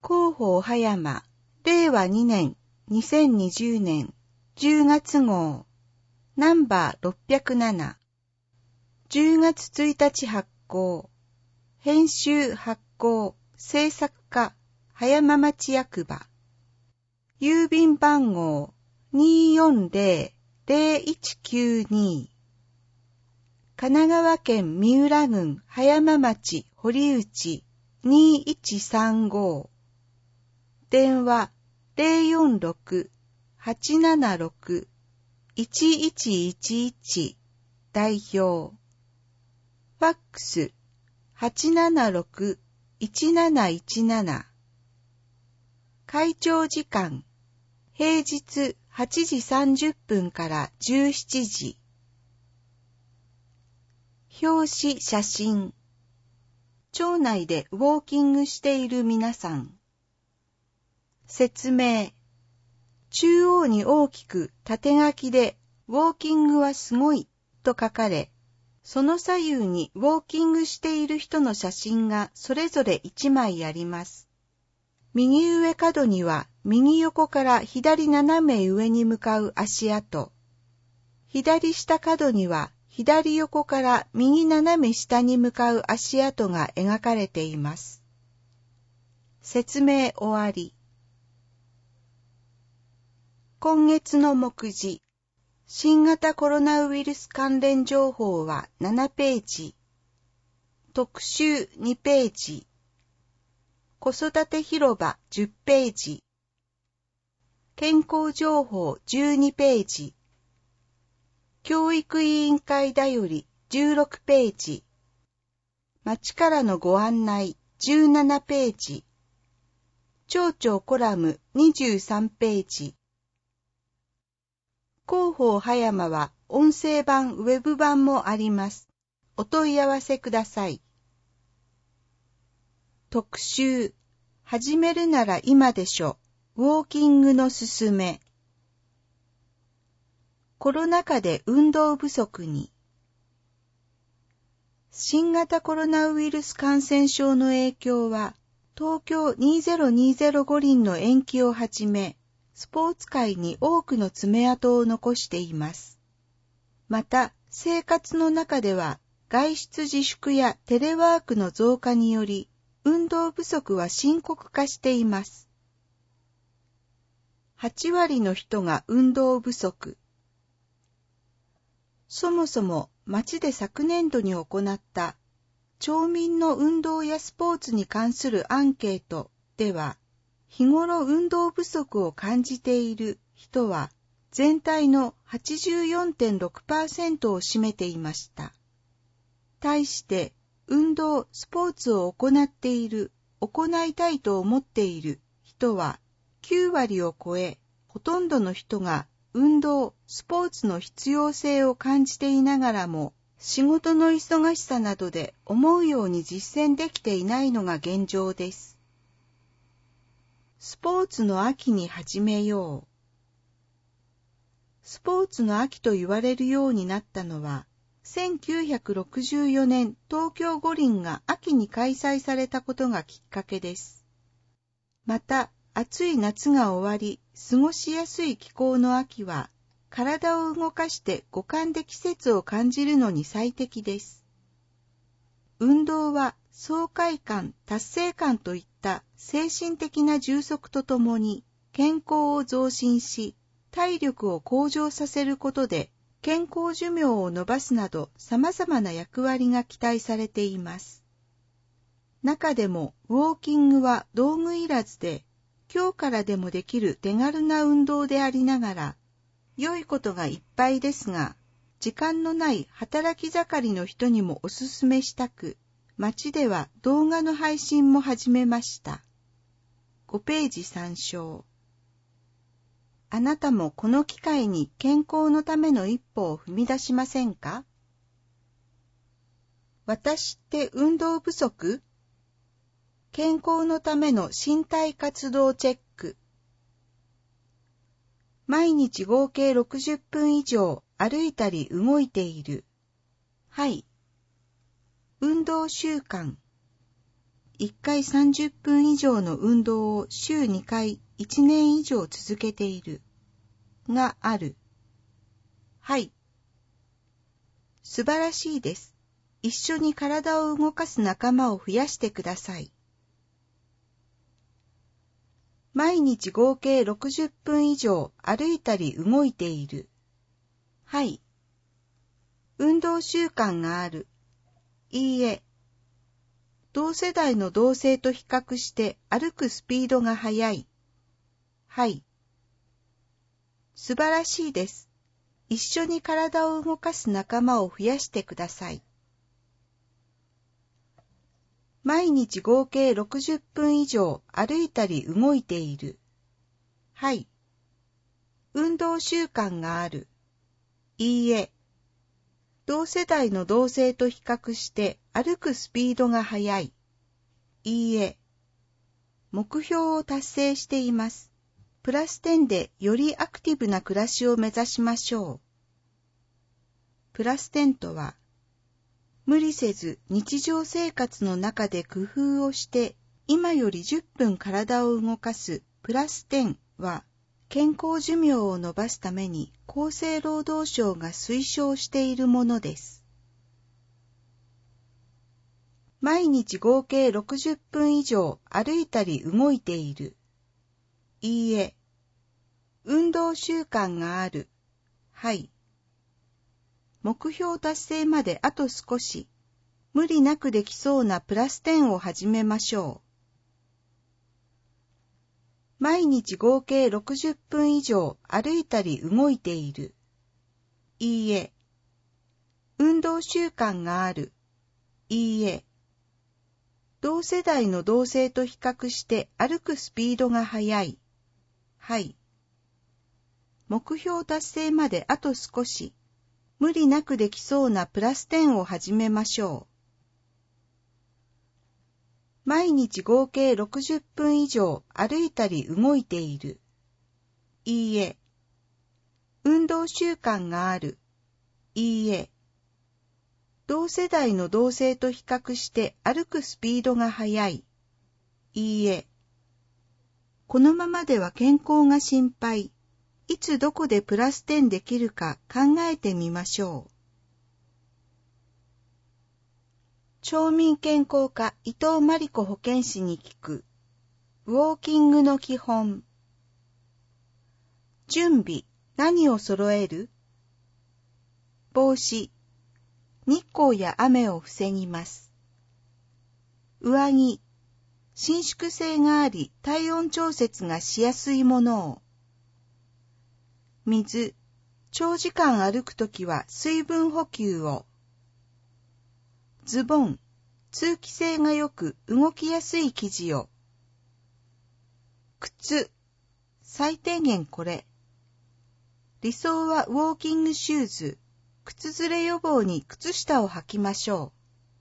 広報葉山、令和2年、2020年、10月号、ナンバー607、10月1日発行、編集発行、制作課、葉山町役場、郵便番号 240-0192、神奈川県三浦郡葉山町堀内2135、電話 046-876-1111 代表、ファックス 876-1717、会長時間、平日8時30分から17時。表紙写真。町内でウォーキングしている皆さん。説明。中央に大きく縦書きでウォーキングはすごいと書かれ、その左右にウォーキングしている人の写真がそれぞれ1枚あります。右上角には右横から左斜め上に向かう足跡。左下角には左横から右斜め下に向かう足跡が描かれています。説明終わり。今月の目次。新型コロナウイルス関連情報は7ページ。特集2ページ。子育て広場10ページ。健康情報12ページ。教育委員会だより16ページ。町からのご案内17ページ。町長コラム23ページ。広報葉山は音声版、ウェブ版もあります。お問い合わせください。特集。始めるなら今でしょ。ウォーキングのすすめ。コロナ禍で運動不足に。新型コロナウイルス感染症の影響は、東京2020五輪の延期をはじめ、スポーツ界に多くの爪痕を残しています。また、生活の中では、外出自粛やテレワークの増加により、運動不足は深刻化しています。8割の人が運動不足。そもそも町で昨年度に行った町民の運動やスポーツに関するアンケートでは、日頃運動不足を感じている人は全体の 84.6% を占めていました。対して運動・スポーツを行っている、行いたいと思っている人は9割を超え、ほとんどの人が運動・スポーツの必要性を感じていながらも、仕事の忙しさなどで思うように実践できていないのが現状です。スポーツの秋に始めよう。スポーツの秋と言われるようになったのは、1964年東京五輪が秋に開催されたことがきっかけです。また、暑い夏が終わり、過ごしやすい気候の秋は、体を動かして五感で季節を感じるのに最適です。運動は爽快感、達成感といった精神的な充足とともに健康を増進し、体力を向上させることで健康寿命を延ばすなど様々な役割が期待されています。中でもウォーキングは道具いらずで、今日からでもできる手軽な運動でありながら、良いことがいっぱいですが、時間のない働き盛りの人にもおすすめしたく、町では動画の配信も始めました。5ページ参照。あなたもこの機会に健康のための一歩を踏み出しませんか？私って運動不足？健康のための身体活動チェック。毎日合計60分以上歩いたり動いている。はい。運動習慣。 1回30分以上の運動を週2回1年以上続けている。がある。はい。素晴らしいです。一緒に体を動かす仲間を増やしてください。毎日合計60分以上歩いたり動いている。はい。運動習慣がある。いいえ。同世代の同性と比較して歩くスピードが速い。はい。素晴らしいです。一緒に体を動かす仲間を増やしてください。毎日合計60分以上歩いたり動いている。はい。運動習慣がある。いいえ。同世代の同性と比較して歩くスピードが速い。いいえ。目標を達成しています。プラス10でよりアクティブな暮らしを目指しましょう。プラス10とは、無理せず日常生活の中で工夫をして今より10分体を動かすプラス10は健康寿命を延ばすために厚生労働省が推奨しているものです。毎日合計60分以上歩いたり動いている。いいえ。運動習慣がある。はい。目標達成まであと少し。無理なくできそうなプラス10を始めましょう。毎日合計60分以上歩いたり動いている。いいえ。運動習慣がある。いいえ。同世代の同性と比較して歩くスピードが速い。はい。目標達成まであと少し。無理なくできそうなプラス10を始めましょう。毎日合計60分以上歩いたり動いている。いいえ。運動習慣がある。いいえ。同世代の同性と比較して歩くスピードが速い。いいえ。このままでは健康が心配。いつどこでプラス10できるか考えてみましょう。町民健康課伊藤真理子保健師に聞く。ウォーキングの基本。準備、何を揃える？帽子、日光や雨を防ぎます。上着、伸縮性があり体温調節がしやすいものを。水、長時間歩くときは水分補給を。ズボン、通気性が良く動きやすい生地を。靴、最低限これ。理想はウォーキングシューズ、靴ずれ予防に靴下を履きましょう。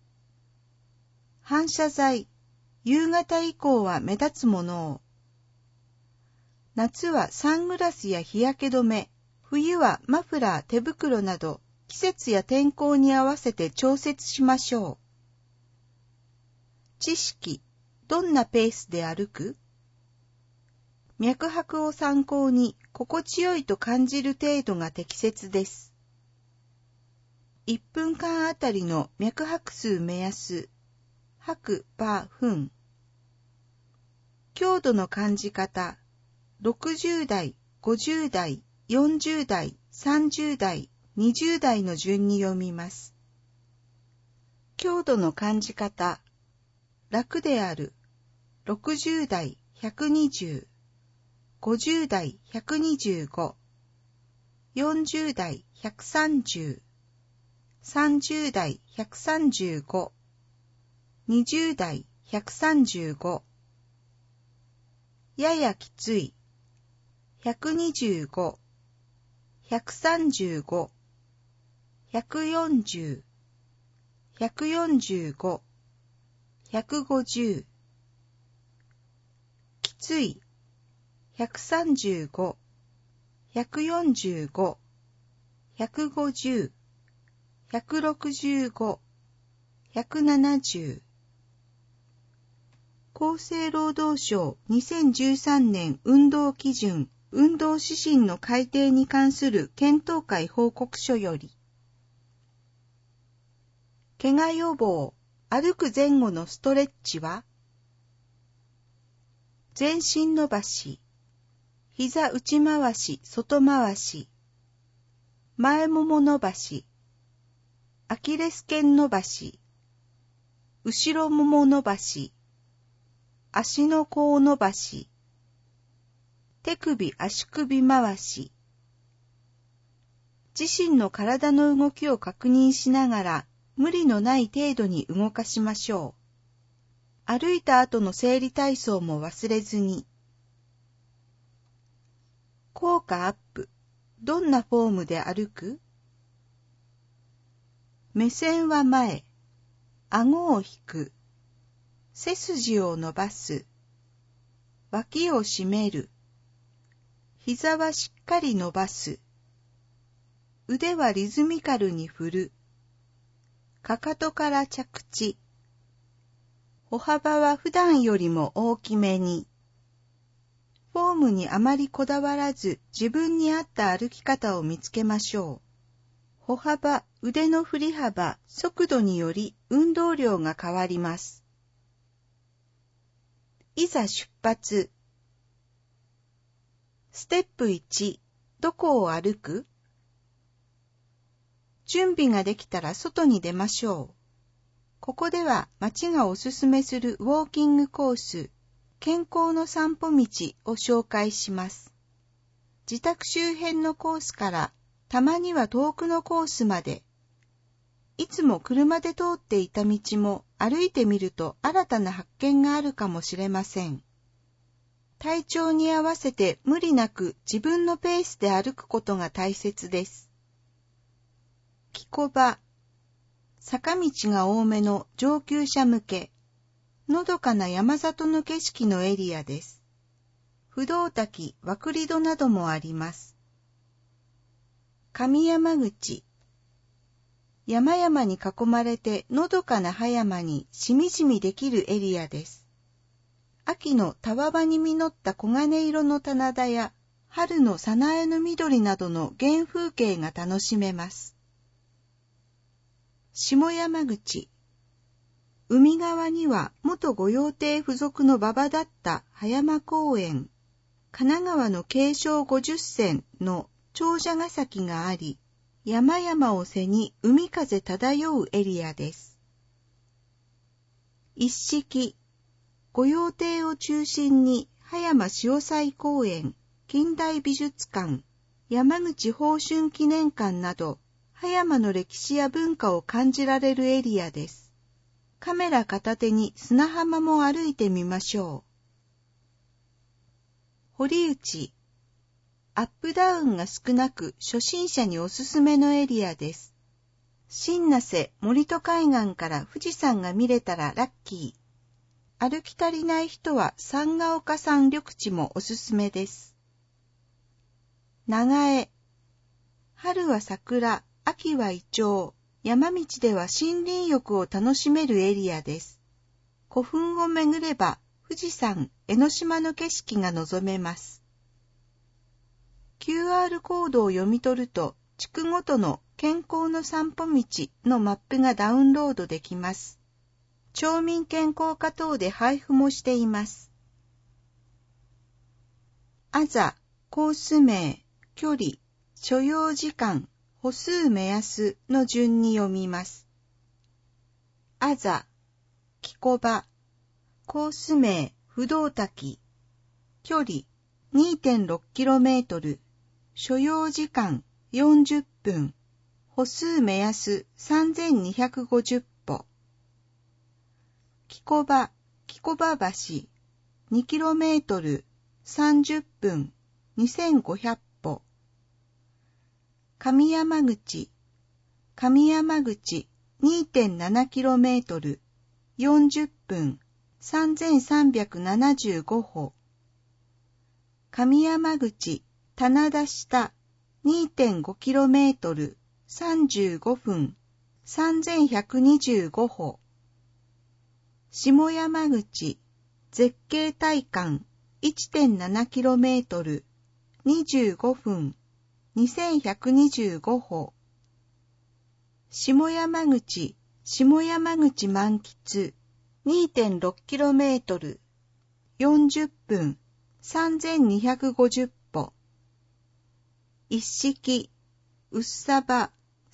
反射材、夕方以降は目立つものを。夏はサングラスや日焼け止め、冬はマフラー、手袋など季節や天候に合わせて調節しましょう。知識、どんなペースで歩く？脈拍を参考に心地よいと感じる程度が適切です。1分間あたりの脈拍数目安、拍パー分。強度の感じ方、60代、50代、40代、30代、20代の順に読みます。強度の感じ方、楽である、60代、120、50代、125、40代、130、30代、135、20代、135、ややきつい、125、135、140、145、150、きつい、135、145、150、165、170、 厚生労働省2013年運動基準、運動指針の改定に関する検討会報告書より、怪我予防、歩く前後のストレッチは、全身伸ばし、膝内回し、外回し、前もも伸ばし、アキレス腱伸ばし、後ろもも伸ばし、足の甲伸ばし、手首足首回し、自身の体の動きを確認しながら無理のない程度に動かしましょう。歩いた後の整理体操も忘れずに。効果アップ。どんなフォームで歩く？目線は前。顎を引く。背筋を伸ばす。脇を締める。膝はしっかり伸ばす。腕はリズミカルに振る。かかとから着地。歩幅は普段よりも大きめに。フォームにあまりこだわらず自分に合った歩き方を見つけましょう。歩幅、腕の振り幅、速度により運動量が変わります。いざ出発。ステップ1、どこを歩く？準備ができたら外に出ましょう。ここでは町がおすすめするウォーキングコース、健康の散歩道を紹介します。自宅周辺のコースからたまには遠くのコースまで、いつも車で通っていた道も歩いてみると新たな発見があるかもしれません。体調に合わせて無理なく自分のペースで歩くことが大切です。木小場、坂道が多めの上級者向け、のどかな山里の景色のエリアです。不動滝、涌利戸などもあります。上山口、山々に囲まれてのどかな葉山にしみじみできるエリアです。秋のたわわに実った黄金色の棚田や春の早苗の緑などの原風景が楽しめます。下山口、海側には元御用邸付属の馬場だった葉山公園、神奈川の慶正50選の長者ヶ崎があり、山々を背に海風漂うエリアです。一式、御用邸を中心に葉山潮祭公園、近代美術館、山口芳春記念館など、葉山の歴史や文化を感じられるエリアです。カメラ片手に砂浜も歩いてみましょう。堀内、アップダウンが少なく初心者におすすめのエリアです。新名瀬森戸海岸から富士山が見れたらラッキー。歩き足りない人は山ヶ丘山緑地もおすすめです。長江、春は桜、秋はイチョウ、山道では森林浴を楽しめるエリアです。古墳を巡れば富士山、江ノ島の景色が望めます。QR コードを読み取ると、地区ごとの健康の散歩道のマップがダウンロードできます。町民健康課等で配布もしています。あざ、コース名、距離、所要時間、歩数目安の順に読みます。あざ、木小場、コース名、不動滝、距離 2.6km、所要時間40分、歩数目安3250歩。木小場、木小場橋、2km、30分、2500歩。上山口、上山口 2.7km、40分、3375歩。上山口、棚田下 2.5km、35分、3125歩。下山口、 絶景体感 1.7km 25分2125歩。下山口満喫 2.6km 40分3250歩。一式薄さば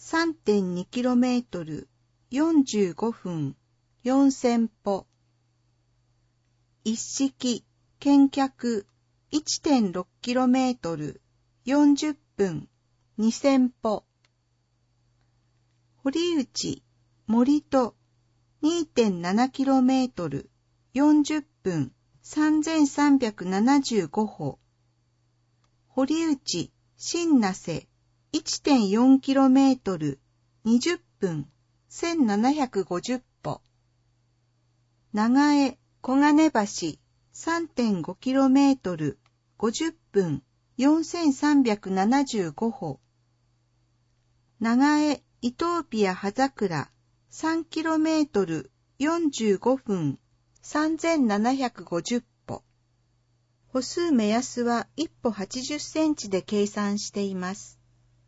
3.2km 45分4000歩。一式見客 1.6km 40分2000歩。堀内森戸 2.7km 40分3375歩。堀内新名瀬 1.4km 20分1750歩。長江小金橋 3.5km 50分4375歩。長江イトーピア葉桜 3km 45分3750歩。歩数目安は1歩80センチで計算しています。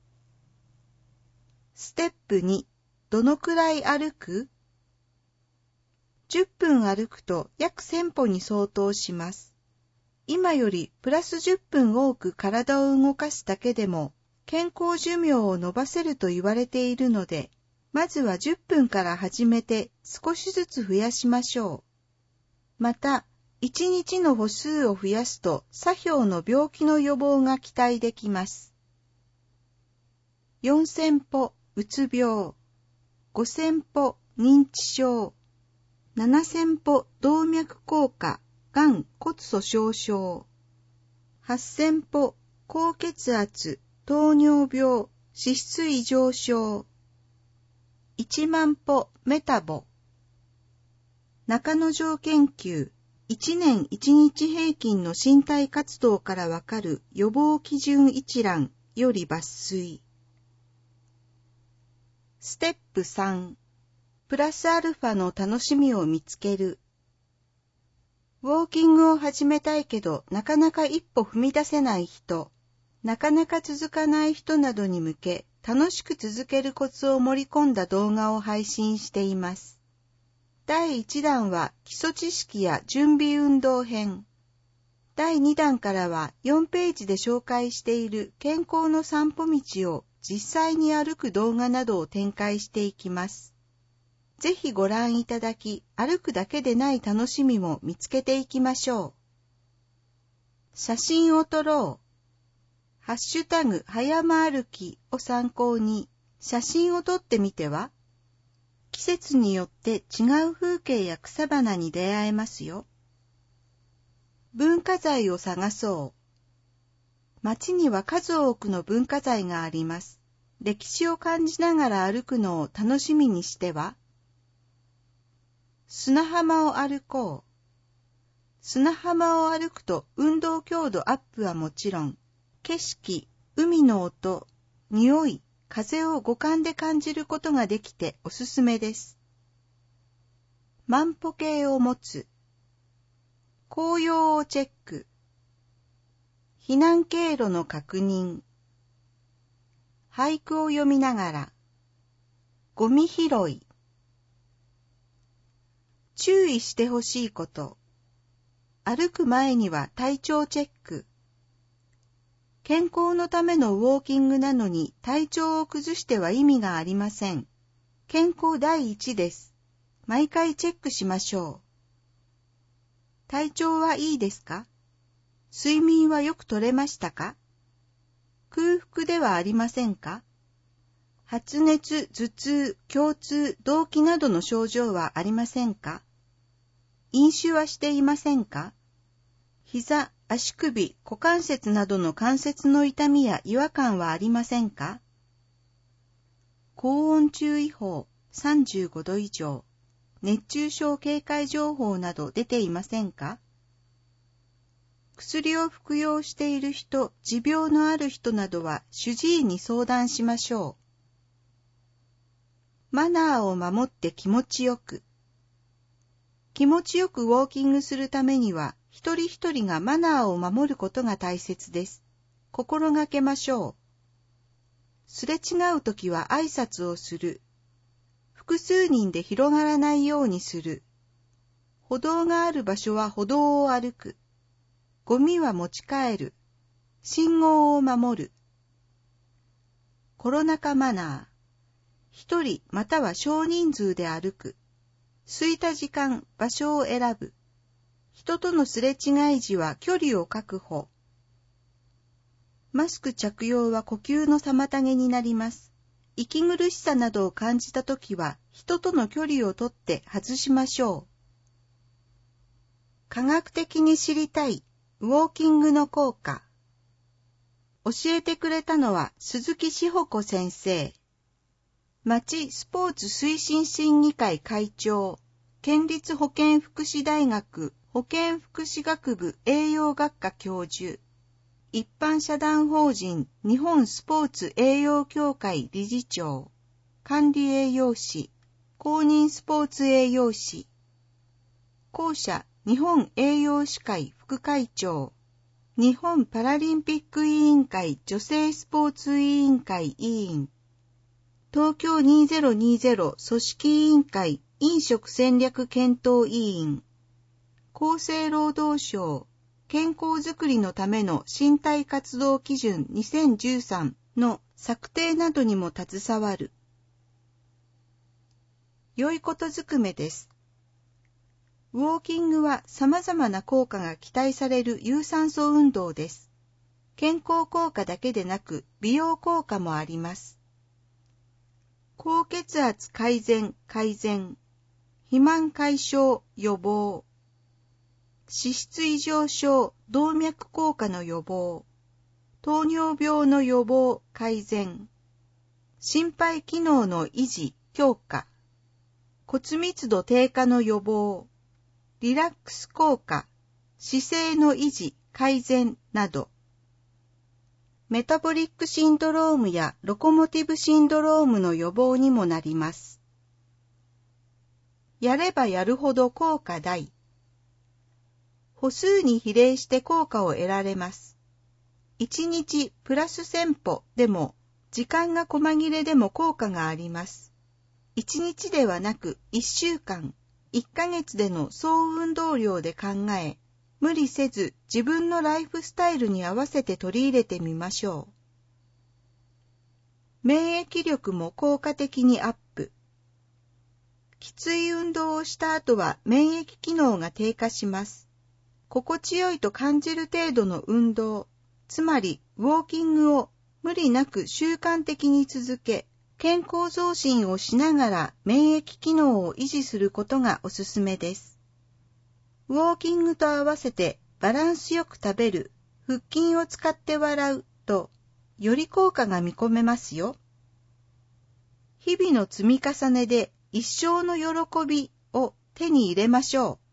ステップ2、どのくらい歩く？ 10 分歩くと約1000歩に相当します。今よりプラス10分多く体を動かすだけでも健康寿命を延ばせると言われているので、まずは10分から始めて少しずつ増やしましょう。また、1日の歩数を増やすと左標の病気の予防が期待できます。4000歩うつ病、5000歩認知症、7000歩動脈硬化、がん骨粗しょう症、8000歩高血圧、糖尿病、脂質異常症、1万歩メタボ。中之条研究、1年1日平均の身体活動からわかる予防基準一覧より抜粋。ステップ3、プラスアルファの楽しみを見つける。ウォーキングを始めたいけどなかなか一歩踏み出せない人、なかなか続かない人などに向け、楽しく続けるコツを盛り込んだ動画を配信しています。第1弾は基礎知識や準備運動編。第2弾からは4ページで紹介している健康の散歩道を実際に歩く動画などを展開していきます。ぜひご覧いただき、歩くだけでない楽しみも見つけていきましょう。写真を撮ろう。ハッシュタグはやま歩きを参考に写真を撮ってみては？季節によって違う風景や草花に出会えますよ。文化財を探そう。街には数多くの文化財があります。歴史を感じながら歩くのを楽しみにしては？砂浜を歩こう。砂浜を歩くと運動強度アップはもちろん、景色、海の音、匂い、風を五感で感じることができておすすめです。万歩計を持つ。紅葉をチェック。避難経路の確認。俳句を読みながら。ゴミ拾い。注意してほしいこと。歩く前には体調チェック。健康のためのウォーキングなのに体調を崩しては意味がありません。健康第一です。毎回チェックしましょう。体調はいいですか？睡眠はよく取れましたか？空腹ではありませんか？発熱、頭痛、胸痛、動悸などの症状はありませんか？飲酒はしていませんか？膝、足首、股関節などの関節の痛みや違和感はありませんか？高温注意報、35度以上、熱中症警戒情報など出ていませんか？薬を服用している人、持病のある人などは主治医に相談しましょう。マナーを守って気持ちよく。 気持ちよくウォーキングするためには、一人一人がマナーを守ることが大切です。心がけましょう。すれ違うときは挨拶をする。複数人で広がらないようにする。歩道がある場所は歩道を歩く。ゴミは持ち帰る。信号を守る。コロナ禍マナー。一人または少人数で歩く。空いた時間、場所を選ぶ。人とのすれ違い時は距離を確保。マスク着用は呼吸の妨げになります。息苦しさなどを感じたときは人との距離をとって外しましょう。科学的に知りたいウォーキングの効果。教えてくれたのは鈴木志保子先生。町スポーツ推進審議会会長、県立保健福祉大学保健福祉学部栄養学科教授、一般社団法人日本スポーツ栄養協会理事長、管理栄養士、公認スポーツ栄養士、後者日本栄養士会副会長、日本パラリンピック委員会女性スポーツ委員会委員、東京2020組織委員会飲食戦略検討委員、厚生労働省健康づくりのための身体活動基準2013の策定などにも携わる。良いことずくめです。ウォーキングは様々な効果が期待される有酸素運動です。健康効果だけでなく美容効果もあります。高血圧改善、肥満解消、予防、脂質異常症、動脈硬化の予防、糖尿病の予防、改善、心肺機能の維持、強化、骨密度低下の予防、リラックス効果、姿勢の維持、改善など、メタボリックシンドロームやロコモティブシンドロームの予防にもなります。やればやるほど効果大。歩数に比例して効果を得られます。1日プラス1000歩でも、時間が細切れでも効果があります。1日ではなく1週間、1ヶ月での総運動量で考え、無理せず自分のライフスタイルに合わせて取り入れてみましょう。免疫力も効果的にアップ。きつい運動をした後は免疫機能が低下します。心地よいと感じる程度の運動、つまりウォーキングを無理なく習慣的に続け、健康増進をしながら免疫機能を維持することがおすすめです。ウォーキングと合わせてバランスよく食べる、腹筋を使って笑うと、より効果が見込めますよ。日々の積み重ねで一生の喜びを手に入れましょう。